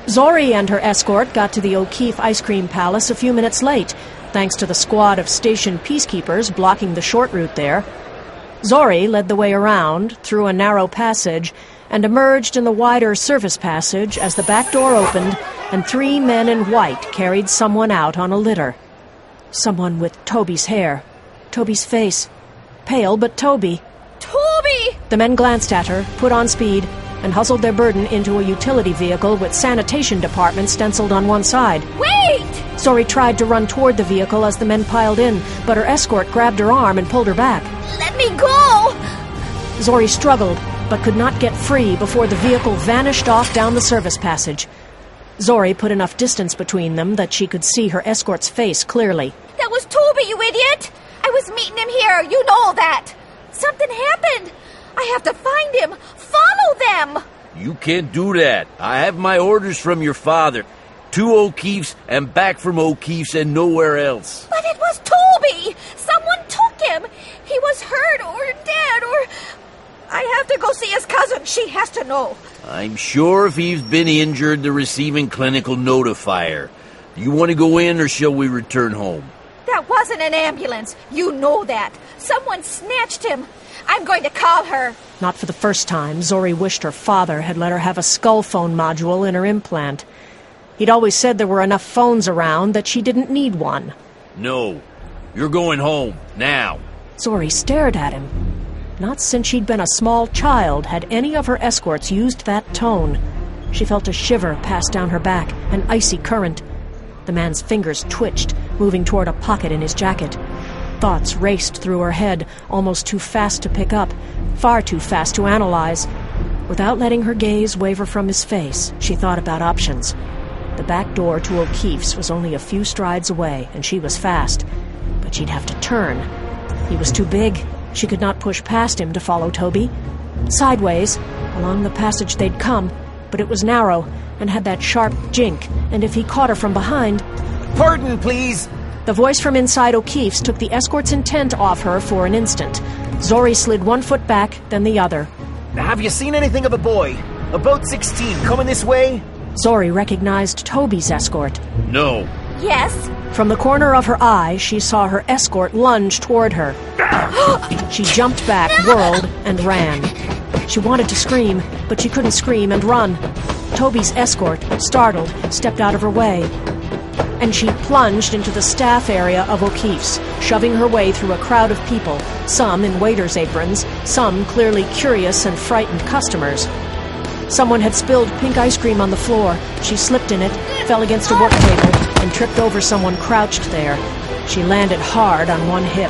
Zori and her escort got to the O'Keefe Ice Cream Palace a few minutes late, thanks to the squad of station peacekeepers blocking the short route there. Zori led the way around, through a narrow passage, and emerged in the wider service passage as the back door opened and 3 men in white carried someone out on a litter. Someone with Toby's hair, Toby's face. Pale, but Toby. Toby! The men glanced at her, put on speed, and hustled their burden into a utility vehicle with sanitation department stenciled on one side. Wait! Zori tried to run toward the vehicle as the men piled in, but her escort grabbed her arm and pulled her back. Let me go! Zori struggled, but could not get free before the vehicle vanished off down the service passage. Zori put enough distance between them that she could see her escort's face clearly. That was Toby, you idiot! I was meeting him here, you know that! Something happened! I have to find him! Follow them! You can't do that. I have my orders from your father. 2 O'Keefes and back from O'Keefe's and nowhere else. But it was Toby! Someone took him! He was hurt or dead or... I have to go see his cousin. She has to know. I'm sure if he's been injured, the receiving clinic will notify her. Do you want to go in or shall we return home? That wasn't an ambulance. You know that. Someone snatched him. I'm going to call her. Not for the first time, Zori wished her father had let her have a skull phone module in her implant. He'd always said there were enough phones around that she didn't need one. No. You're going home, now. Zori stared at him. Not since she'd been a small child had any of her escorts used that tone. She felt a shiver pass down her back, an icy current. The man's fingers twitched, moving toward a pocket in his jacket. Thoughts raced through her head, almost too fast to pick up, far too fast to analyze. Without letting her gaze waver from his face, she thought about options. The back door to O'Keefe's was only a few strides away, and she was fast. But she'd have to turn. He was too big. She could not push past him to follow Toby. Sideways, along the passage they'd come, but it was narrow and had that sharp jink, and if he caught her from behind... Pardon, please! The voice from inside O'Keefe's took the escort's intent off her for an instant. Zori slid one foot back, then the other. Have you seen anything of a boy? About 16, coming this way? Zori recognized Toby's escort. No. Yes? From the corner of her eye, she saw her escort lunge toward her. She jumped back, whirled, and ran. She wanted to scream, but she couldn't scream and run. Toby's escort, startled, stepped out of her way. And she plunged into the staff area of O'Keefe's, shoving her way through a crowd of people, some in waiters' aprons, some clearly curious and frightened customers. Someone had spilled pink ice cream on the floor. She slipped in it, fell against a work table, and tripped over someone crouched there. She landed hard on one hip.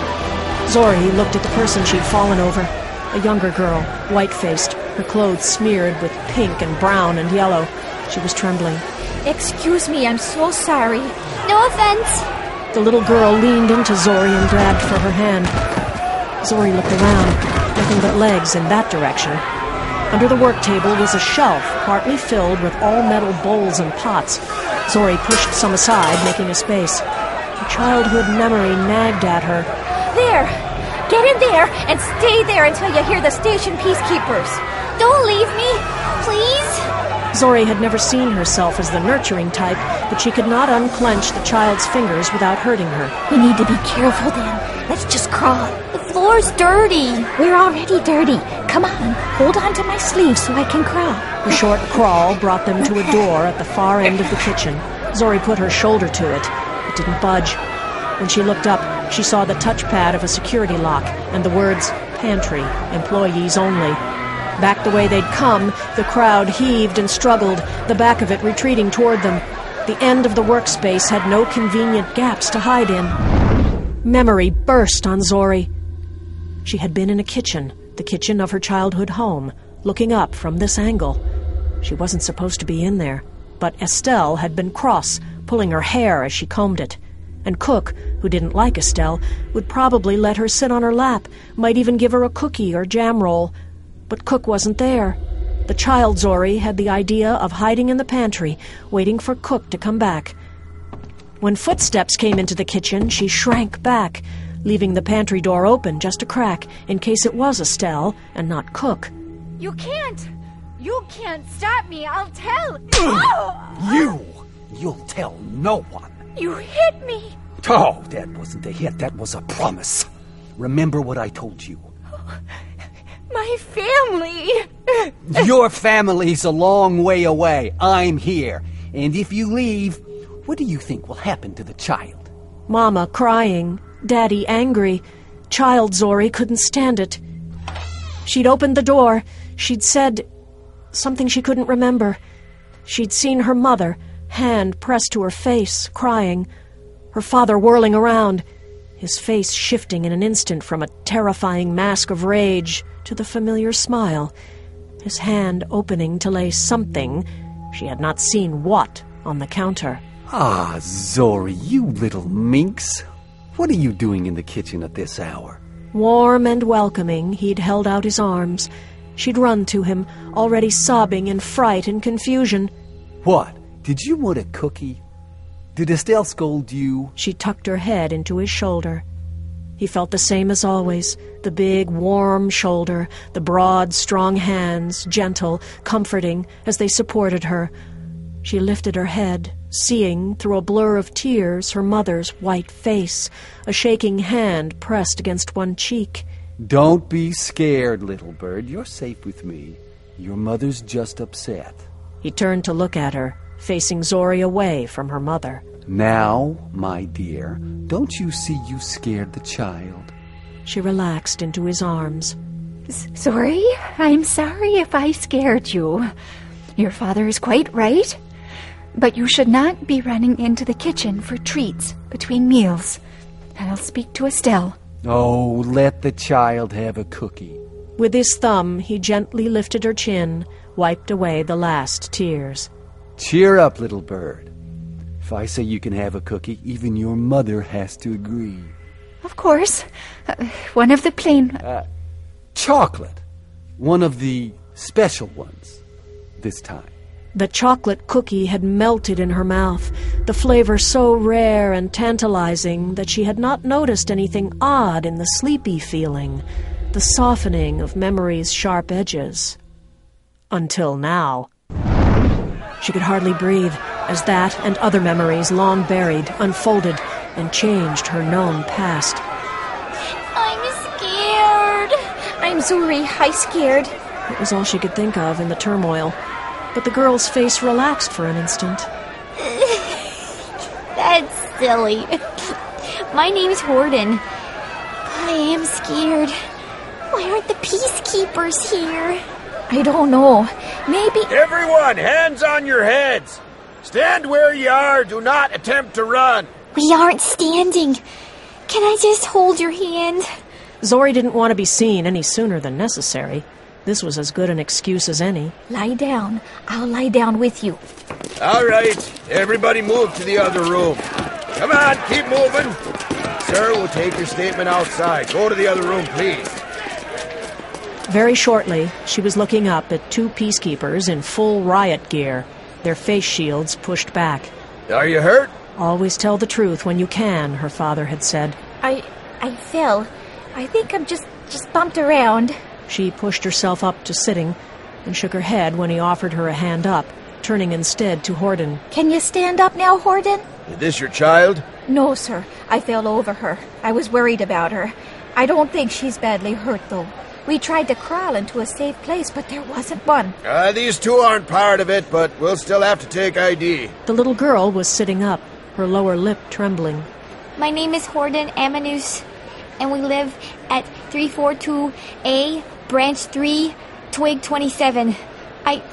Zori looked at the person she'd fallen over. A younger girl, white-faced, her clothes smeared with pink and brown and yellow. She was trembling. Excuse me, I'm so sorry. No offense. The little girl leaned into Zori and grabbed for her hand. Zori looked around, nothing but legs in that direction. Under the work table was a shelf, partly filled with all-metal bowls and pots. Zori pushed some aside, making a space. A childhood memory nagged at her. There! Get in there and stay there until you hear the station peacekeepers. Don't leave me, please. Zori had never seen herself as the nurturing type, but she could not unclench the child's fingers without hurting her. We need to be careful then. Let's just crawl. The floor's dirty. We're already dirty. Come on, hold on to my sleeve so I can crawl. The short crawl brought them to a door at the far end of the kitchen. Zori put her shoulder to it. It didn't budge. When she looked up, she saw the touchpad of a security lock and the words, "Pantry, employees only." Back the way they'd come, the crowd heaved and struggled, the back of it retreating toward them. The end of the workspace had no convenient gaps to hide in. Memory burst on Zori. She had been in a kitchen, the kitchen of her childhood home, looking up from this angle. She wasn't supposed to be in there, but Estelle had been cross, pulling her hair as she combed it. And Cook, who didn't like Estelle, would probably let her sit on her lap, might even give her a cookie or jam roll. But Cook wasn't there. The child Zori had the idea of hiding in the pantry, waiting for Cook to come back. When footsteps came into the kitchen, she shrank back, leaving the pantry door open just a crack in case it was Estelle and not Cook. You can't. You can't stop me, I'll tell. You'll tell no one. You hit me. Oh, that wasn't a hit, that was a promise. Remember what I told you. My family. Your family's a long way away. I'm here. And if you leave, what do you think will happen to the child? Mama crying, Daddy angry. Child Zori couldn't stand it. She'd opened the door. She'd said something she couldn't remember. She'd seen her mother, hand pressed to her face, crying. Her father whirling around, his face shifting in an instant from a terrifying mask of rage to the familiar smile, his hand opening to lay something, she had not seen what, on the counter. Ah, Zori, you little minx. What are you doing in the kitchen at this hour? Warm and welcoming, he'd held out his arms. She'd run to him, already sobbing in fright and confusion. What? Did you want a cookie? Did Estelle scold you? She tucked her head into his shoulder. He felt the same as always, the big, warm shoulder, the broad, strong hands, gentle, comforting, as they supported her. She lifted her head, seeing, through a blur of tears, her mother's white face, a shaking hand pressed against one cheek. Don't be scared, little bird. You're safe with me. Your mother's just upset. He turned to look at her, facing Zori away from her mother. Now, my dear, don't you see you scared the child? She relaxed into his arms. Zori, I'm sorry if I scared you. Your father is quite right. But you should not be running into the kitchen for treats between meals. I'll speak to Estelle. Oh, let the child have a cookie. With his thumb, he gently lifted her chin, wiped away the last tears. Cheer up, little bird. If I say you can have a cookie, even your mother has to agree. Of course. One of the plain... Chocolate. One of the special ones. This time. The chocolate cookie had melted in her mouth, the flavor so rare and tantalizing that she had not noticed anything odd in the sleepy feeling, the softening of memory's sharp edges. Until now. She could hardly breathe as that and other memories long buried unfolded and changed her known past. I'm scared. I'm Zori, I scared. It was all she could think of in the turmoil. But the girl's face relaxed for an instant. That's silly. My name's Horden. I am scared. Why aren't the peacekeepers here? I don't know. Maybe... Everyone, hands on your heads! Stand where you are. Do not attempt to run. We aren't standing. Can I just hold your hand? Zori didn't want to be seen any sooner than necessary. This was as good an excuse as any. Lie down. I'll lie down with you. All right. Everybody move to the other room. Come on, keep moving. Sir, we'll take your statement outside. Go to the other room, please. Very shortly, she was looking up at two peacekeepers in full riot gear, their face shields pushed back. Are you hurt? Always tell the truth when you can, her father had said. I fell. I think I'm just bumped around. She pushed herself up to sitting and shook her head when he offered her a hand up, turning instead to Horden. Can you stand up now, Horden? Is this your child? No, sir. I fell over her. I was worried about her. I don't think she's badly hurt, though. We tried to crawl into a safe place, but there wasn't one. These two aren't part of it, but we'll still have to take ID. The little girl was sitting up, her lower lip trembling. My name is Horden Amanus, and we live at 342A, Branch 3, Twig 27. I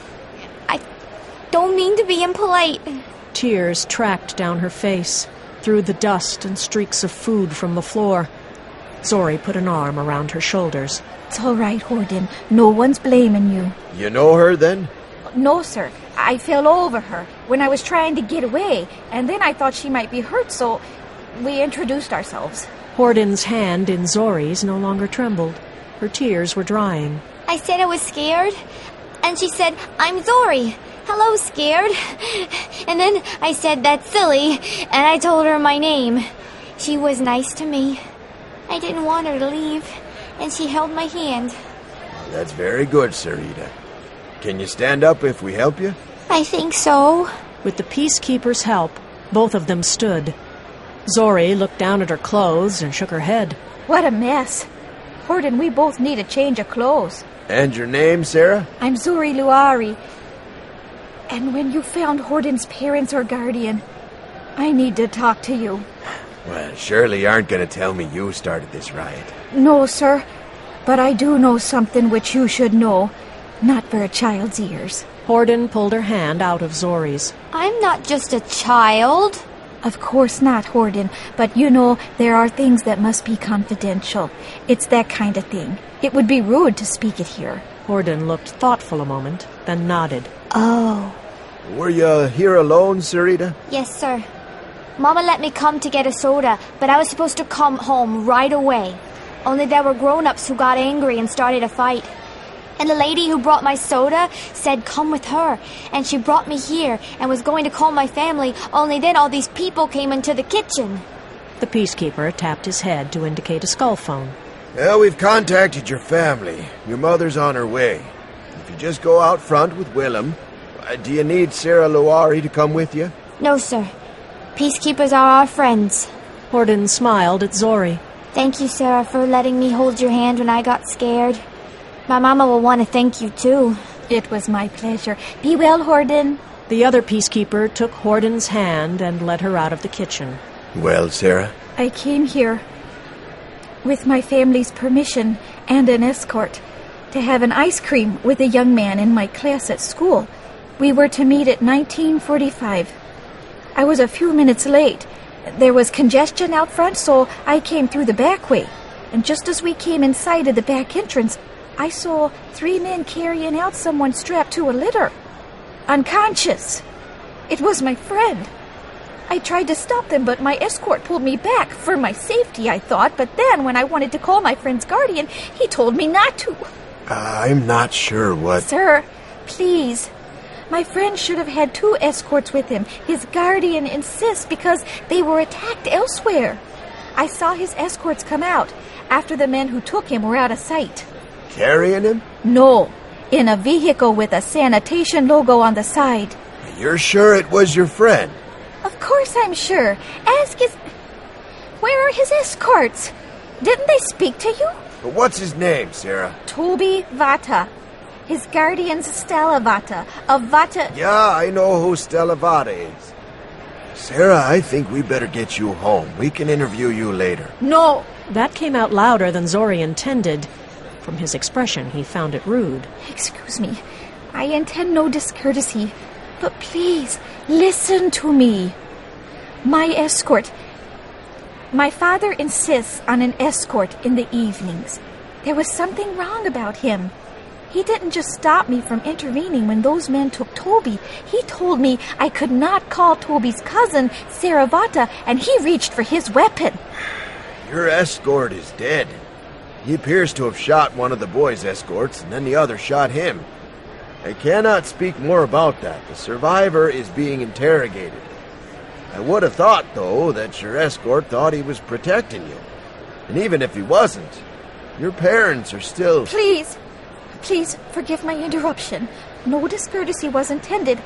don't mean to be impolite. Tears tracked down her face, through the dust and streaks of food from the floor. Zori put an arm around her shoulders. It's all right, Horden. No one's blaming you. You know her, then? No, sir. I fell over her when I was trying to get away, and then I thought she might be hurt, so we introduced ourselves. Horden's hand in Zori's no longer trembled. Her tears were drying. I said I was scared, and she said, I'm Zori. Hello, scared. And then I said, that's silly, and I told her my name. She was nice to me. I didn't want her to leave, and she held my hand. That's very good, Sarita. Can you stand up if we help you? I think so. With the peacekeeper's help, both of them stood. Zori looked down at her clothes and shook her head. What a mess. Horden, we both need a change of clothes. And your name, Sarah? I'm Zori Luari. And when you found Horden's parents or guardian, I need to talk to you. Well, surely you aren't going to tell me you started this riot. No, sir. But I do know something which you should know. Not for a child's ears. Horden pulled her hand out of Zori's. I'm not just a child. Of course not, Horden. But you know, there are things that must be confidential. It's that kind of thing. It would be rude to speak it here. Horden looked thoughtful a moment, then nodded. Oh. Were you here alone, Sarita? Yes, sir. Mama let me come to get a soda, but I was supposed to come home right away. Only there were grown-ups who got angry and started a fight. And the lady who brought my soda said come with her. And she brought me here and was going to call my family, only then all these people came into the kitchen. The peacekeeper tapped his head to indicate a skull phone. Well, we've contacted your family. Your mother's on her way. If you just go out front with Willem, do you need Sarah Luari to come with you? No, sir. Peacekeepers are our friends. Horden smiled at Zori. Thank you, Sarah, for letting me hold your hand when I got scared. My mama will want to thank you, too. It was my pleasure. Be well, Horden. The other peacekeeper took Horden's hand and led her out of the kitchen. Well, Sarah? I came here with my family's permission and an escort to have an ice cream with a young man in my class at school. We were to meet at 1945. I was a few minutes late. There was congestion out front, so I came through the back way. And just as we came in sight of the back entrance, I saw 3 men carrying out someone strapped to a litter. Unconscious. It was my friend. I tried to stop them, but my escort pulled me back. For my safety, I thought. But then, when I wanted to call my friend's guardian, he told me not to. I'm not sure what... Sir, please. My friend should have had 2 escorts with him. His guardian insists because they were attacked elsewhere. I saw his escorts come out after the men who took him were out of sight. Carrying him? No, in a vehicle with a sanitation logo on the side. You're sure it was your friend? Of course I'm sure. Ask his... Where are his escorts? Didn't they speak to you? But what's his name, Sarah? Toby Vata. His guardian's Stella Vata. Of Vata... Yeah, I know who Stella Vata is. Sarah, I think we better get you home. We can interview you later. No! That came out louder than Zori intended. From his expression, he found it rude. Excuse me. I intend no discourtesy. But please, listen to me. My escort... My father insists on an escort in the evenings. There was something wrong about him. He didn't just stop me from intervening when those men took Toby. He told me I could not call Toby's cousin, Saravata, and he reached for his weapon. Your escort is dead. He appears to have shot one of the boys' escorts, and then the other shot him. I cannot speak more about that. The survivor is being interrogated. I would have thought, though, that your escort thought he was protecting you. And even if he wasn't, your parents are still... Please, forgive my interruption. No discourtesy was intended.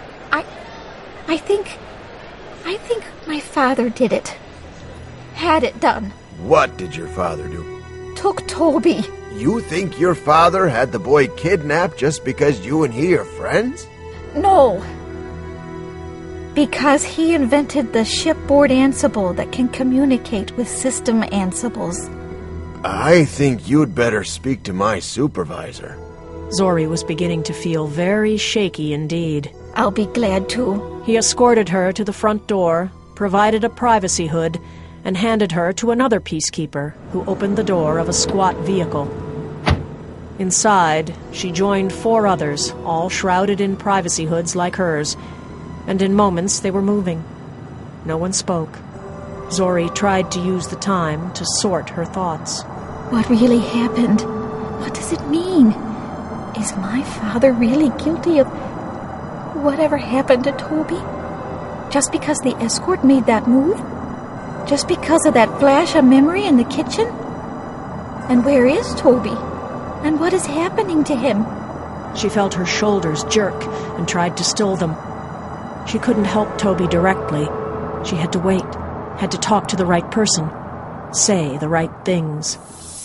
I think my father did it. Had it done. What did your father do? Took Toby. You think your father had the boy kidnapped just because you and he are friends? No. Because he invented the shipboard Ansible that can communicate with system Ansibles. I think you'd better speak to my supervisor. Zori was beginning to feel very shaky indeed. I'll be glad to. He escorted her to the front door, provided a privacy hood, and handed her to another peacekeeper who opened the door of a squat vehicle. Inside, she joined 4 others, all shrouded in privacy hoods like hers, and in moments they were moving. No one spoke. Zori tried to use the time to sort her thoughts. What really happened? What does it mean? Is my father really guilty of whatever happened to Toby? Just because the escort made that move? Just because of that flash of memory in the kitchen? And where is Toby? And what is happening to him? She felt her shoulders jerk and tried to still them. She couldn't help Toby directly. She had to wait, had to talk to the right person, say the right things.